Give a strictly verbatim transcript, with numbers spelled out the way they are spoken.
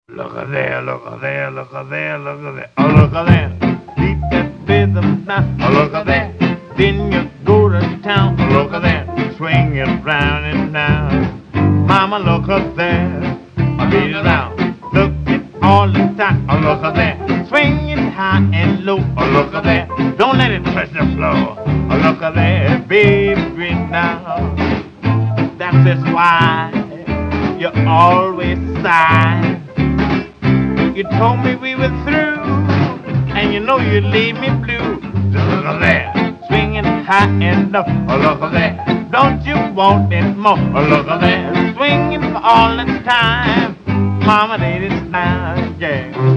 Look at there, look at there, look at there, look at there. Oh, look at there. Beat that rhythm now. Oh, look at there. Then you go to town. Oh, look at there. Swing it round and down. Mama, look at there. I beat it round. Look it all the time. Oh, look at there. Swing it high and low. Oh, look at there. Don't let it touch the floor. Oh, look at there, baby, now. That's just why you always sigh. You told me we were through, and you know you leave me blue. Just look at there, swinging high and low. Oh, look at there, don't you want it more? Oh, look at there, swinging for all the time. Mama, ladies, now, yeah.